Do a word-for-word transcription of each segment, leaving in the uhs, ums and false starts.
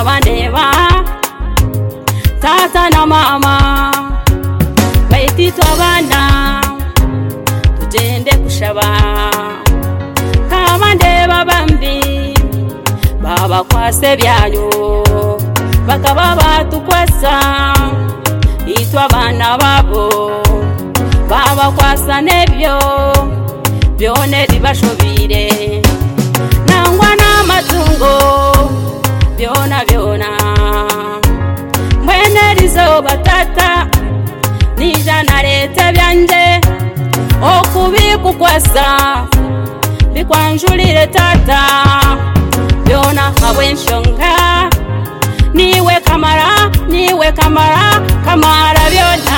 kabandeba tata na mama baititwa abana tugende kushaba kabandeba bambi baba kwase byanyu bakaba batukwasa itwa abana babo baba kwasa nebyo byone bibashobire nangwa n'amatungo byona byona mwene rizo batata nijana leta byanje okubikukwasa bikwanjulire tata byona habwenshonga niwe kamara niwe kamara kamara byona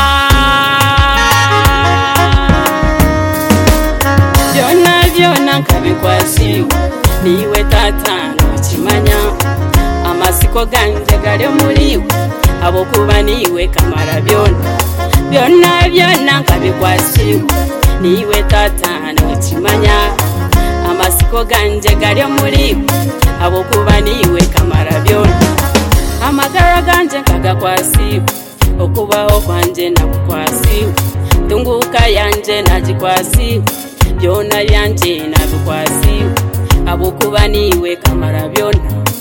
byona byona kabikwasi niwe tata nokimanya amasiko ganje gale muliwe abo kuba niwe kamara byona byona byona kabikwasi niwe tata nokimanya amasiko ganje gale muliwe abo kuba niwe kamara byona amagara ganje kagakwasi okubaho kwanje nakukwasi tunguka yanje najikwasi byona yanje nabikwasi abo kuba niwe kamara byona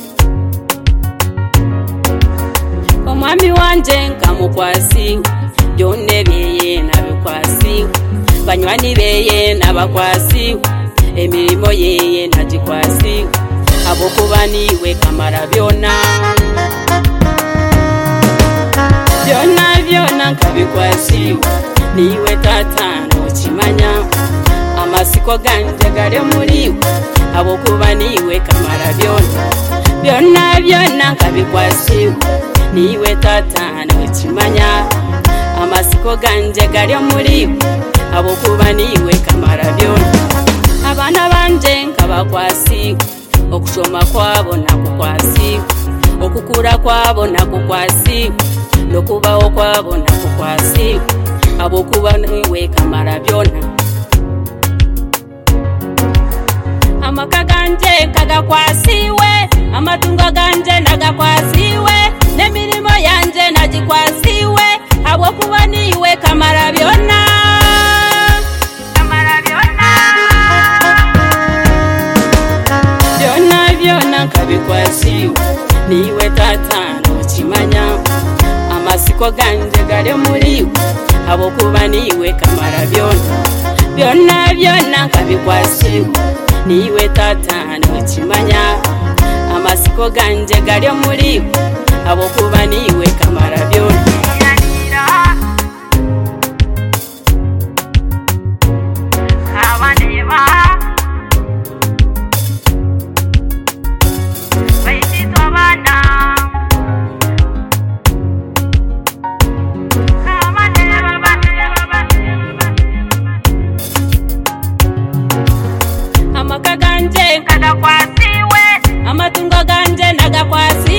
omwami wanje nkamukwasi byone beye nabikwasi banywani beye nabakwasi emirimo yeye najikwasi abo kuba niwe kamara byona byona byona nkabikwasi niwe tata nokimanya amasiko ganje gale muliwe abo kuba niwe kamara byona byona byona nkabikwasi niwe tata nokimanya amasiko ganje gale muliwe abo kuba niwe kamara byona abana banje nkabakwasi okushoma kwabo nakukwasi okukura kwabo nakukwasi nokubaho kwabo nakukwasi abo kuba niwe kamara byona amaka ganje kagakwasiwe amatungo ganje nagakwasiwe nemirimo yanje najikwasiwe abo kuba niwe kamara byona kamara byona byona byona kabikwasiwe niwe tata nokimanya amasiko ganje gale muliwe abo kuba niwe kamara byona byona byona kabikwasiwe niwe tata nokimanya amasiko ganje gale muliwe abo kuba niwe kamara byona amaka ganje kagakwasiwe amatungo ganje nagakwasi